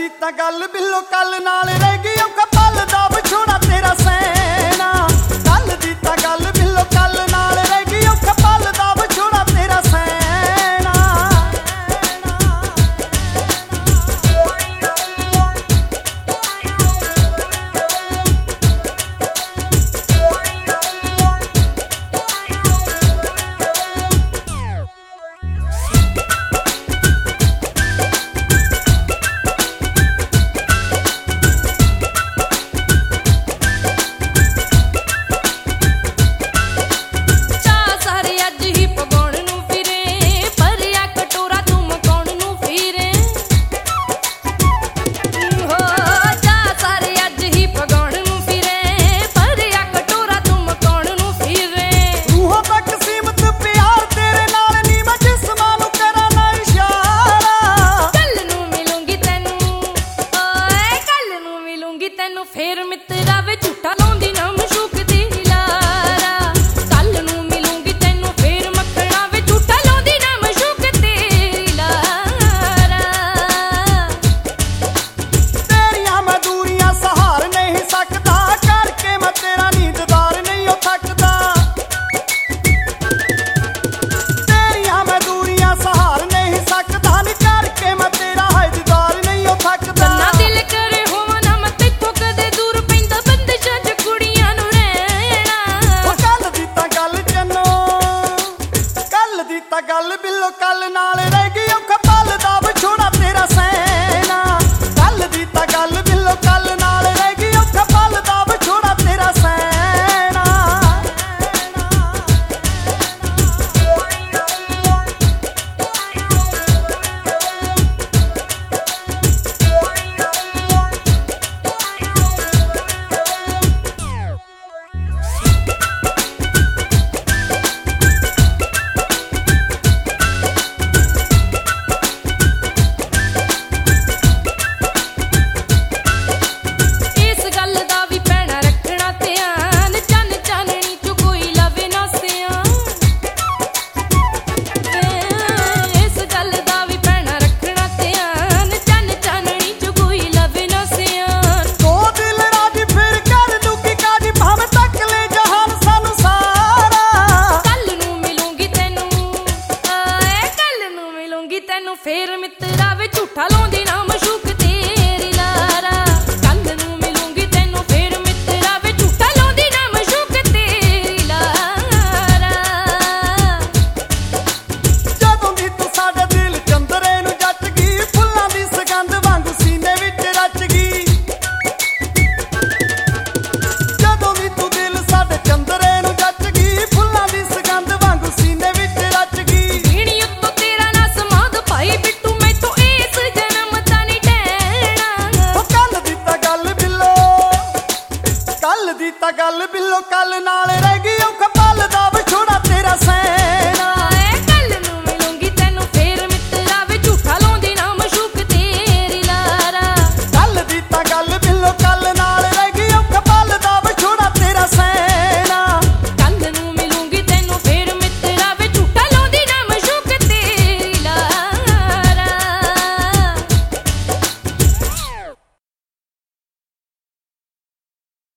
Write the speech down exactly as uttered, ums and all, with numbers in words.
ਦੀ ਤਾਂ ਗੱਲ ਬਿੱਲੋ ਕੱਲ ਨਾਲ ਰਹਿ ਗਈ ਔਖਾ ਪਲ ਦਾ ਵਿਛੋੜਾ ਤੇਰਾ ਸੈਨਾ। ਕੱਲ ਦੀ ਤਾਂ ਗੱਲ ਬਿੱਲੋ ਕੱਲ ਨਾਲ ਰਹਿ ਗਈ ਔਖਾ ਪਲ ਦਾ ਵਿਛੋੜਾ ਤੇਰਾ ਸੈਨਾ। ਤੈਨੂੰ ਫੇਰ ਮਿੱਤਰਾ ਵੇ ਝੂਠਾ ਲਾਉਂਦੀ ਨਾ ਮਸ਼ੂਕ ਦੀ ਲਾਰਾ। ਕੱਲ ਨੂੰ ਮਿਲੂੰਗੀ ਤੈਨੂੰ ਫੇਰ ਮੱਖਣਾ ਵੇ ਝੂਠਾ ਲਾਉਂਦੀ ਨਾ ਮਸ਼ੂਕ ਤੇਰੀ ਲਾਰਾ। ਤੇਰੀਆਂ ਮੈਂ ਦੂਰੀਆਂ ਸਹਾਰ ਨਹੀਂ ਸਕਦਾ ਕਰਕੇ ਮੈਂ ਤੇਰਾ ਨੀਂਦਦਾਰ ਨਹੀਂ ਉਹ ਥੱਕਦਾ। ਤੇਰੀਆਂ ਮੈਂ ਦੂਰੀਆਂ ਸਹਾਰ ਨਹੀਂ ਸਕਦਾ ਨੀ ਕਰਕੇ ਮੈਂ ਤੇਰਾ ਹਜਦਾਰ ਨਹੀਂ ਉਹ ਥੱਕਦਾ। ਨਾ ਦਿਲ ਕਰੇ ਤਾਂ ਗੱਲ ਬਿੱਲੋ ਕੱਲ ਨਾਲ ਰਹਿ ਗਈ ਔਖਾ ਪਲ ਦਾ ਵਿਛੋੜਾ ਤੇਰਾ ਸੈਨਾ। ਕੱਲ ਦੀ ਤਾਂ ਗੱਲ ਬਿੱਲੋ ਕੱਲ ਨਾਲ ਰਹਿ ਗਈ ਔਖਾ ਪਲ ਦਾ ਵਿਛੋੜਾ ਤੇਰਾ ਸੈਨਾ। ਤੈਨੂੰ ਫੇਰ ਮਿੱਤਰਾ ਵੇ ਝੂਠਾ ਲਾਉਂਦੀ ਨਾ ਮਸ਼ੂਕ ਤੇਰੀ ਲਾਰਾ। ਕੱਲ ਨੂੰ ਮਿਲੂੰਗੀ ਤੈਨੂੰ ਫੇਰ ਮਿੱਤਰਾ ਵੇ ਝੂਠਾ ਲਾਉਂਦੀ ਨਾ ਮਸ਼ੂਕ ਤੇਰੀ ਲਾਰਾ। ਜਦੋਂ ਦੀ ਤੂੰ ਸਾਡੇ ਦਿਲ ਚੰਦਰੇ ਨੂੰ ਜੱਟ ਗਈ ਫੁੱਲਾਂ ਦੀ ਸੁਗੰਧ ਵਾਂਗੂ ਸੀਨੇ ਵਿੱਚ ਰਚ ਗਈ। ਜਦੋਂ ਦੀ ਤੂੰ ਦਿਲ ਸਾਡੇ ਚੰਦਰੇ ਨੂੰ ਜੱਟ ਗਈ ਫੁੱਲਾਂ ਦੀ ਸੁਗੰਧ ਵਾਂਗੂ ਸੀਨੇ ਵਿੱਚ ਰਚ ਗਈ। ਭਾਈ ਬਿੱਟੂ ਮੈਥੋਂ ਇਸ ਜਨਮ ਤਾਂ ਨੀ ਟਹਿਣਾ। ਉਹ ਕੱਲ ਦੀ ਤਾਂ ਗੱਲ ਬਿੱਲੋ ਕੱਲ ਦੀ ਤਾਂ ਗੱਲ ਬਿੱਲੋ ਕੱਲ ਨਾਲ ਰਹਿ ਗਈ ਔਖਾ ਪਲ ਦਾ ਵਿਛੋੜਾ ਤੇਰਾ ਸੈਨਾ।